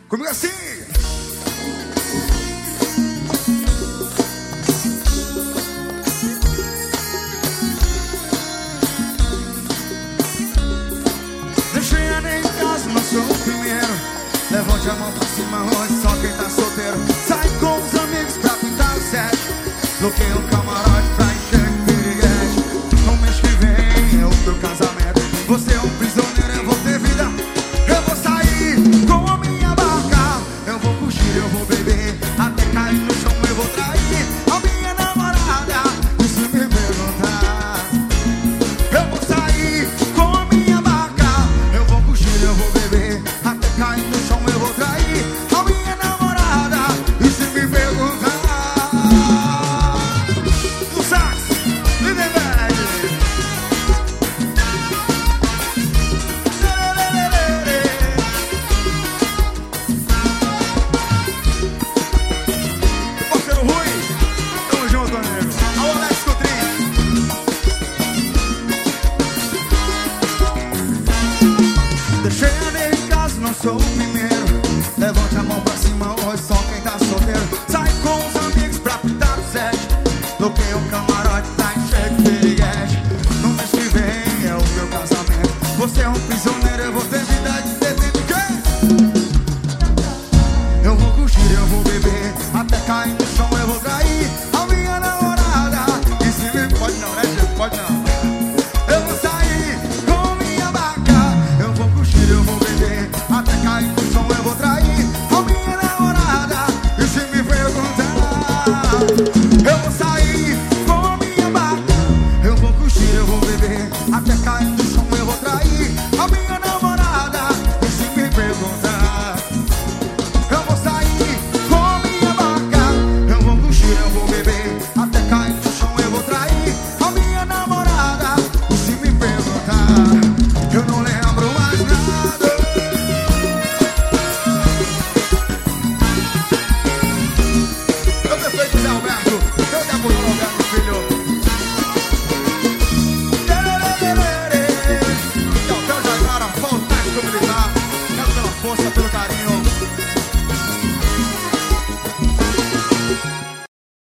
Comigo assim. Deixei a nem em casa, não sou o primeiro. Levante a mão pra cima, hoje só quem tá solteiro. Sai com os amigos pra pintar o set. Bloqueia um camarote pra encher de piriguete. No mês que vem é o teu casamento. Você é um prisioneiro, eu vou ter vida. Eu vou sair com a minha barca. Eu vou curtir, eu vou beber. Até cair no chão eu vou trair a minha namorada. E se me perguntar, eu vou sair com a minha barca. Eu vou curtir, eu vou beber. Até cair no chão eu vou trair a minha namorada. E se me perguntar, no sax, Lindenberg. Parceiro Rui, tamo junto, amigo. Alô, Alex Cotrim. Deixei a nem em casa, não sou o primeiro.